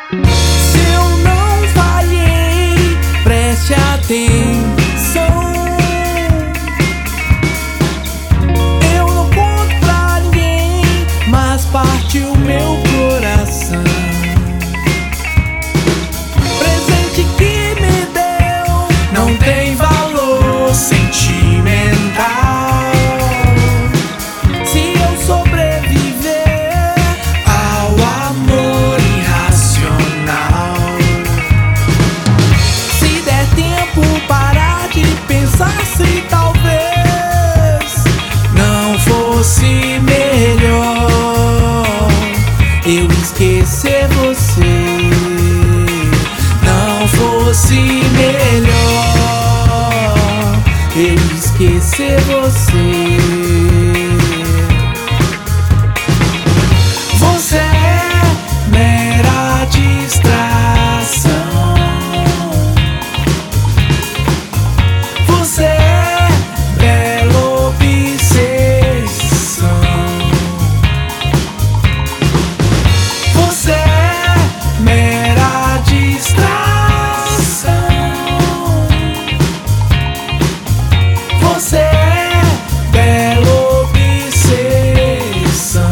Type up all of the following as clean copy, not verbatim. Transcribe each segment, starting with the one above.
Se eu não falhei, preste atenção. Eu não conto pra ninguém, mas partiu meu coração. Presente que me deu não tem valor sentimental. Se eu sobreviver ao amor irracional, se der tempo parar de pensar, se talvez não fosse melhor eu esquecer você, não fosse melhor eu esquecer você. Você é mera distração. Você é bela obsessão. Você é mera distração. Você é bela obsessão.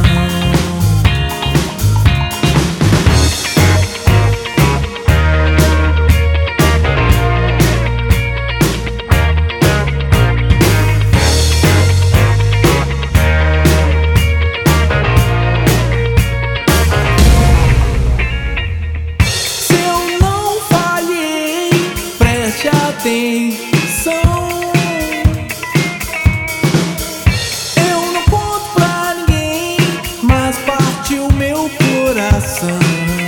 Se eu não falhei, preste atenção. Eu não conto pra ninguém, mas partiu meu coração.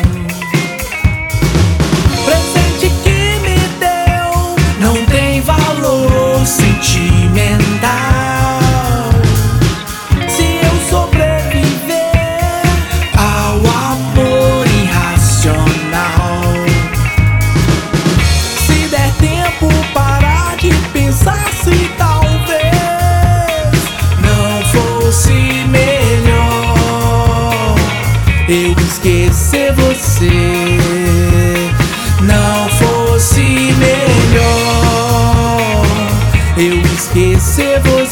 Presente que me deu não tem valor sentimental. Se eu sobreviver ao amor irracional, se der tempo parar de pensar, se talvez não fosse melhor eu esquecer você, não fosse melhor eu esquecer você.